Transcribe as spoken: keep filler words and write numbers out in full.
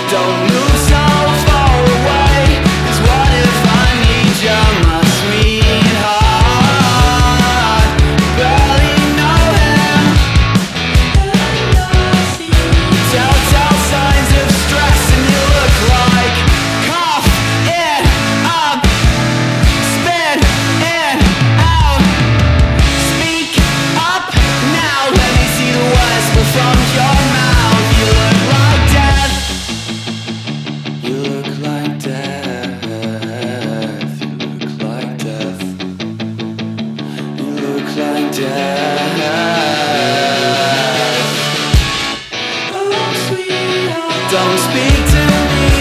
Don't move so far away, 'cause what if I need you, my sweetheart? Barely know him. Telltale signs of stress, and you look like cough it up, spit it out. Speak up now, let me see the words from your mouth. You look like death. You look like death. You look like death. You look like death. Oh, sweetheart. Don't speak to me.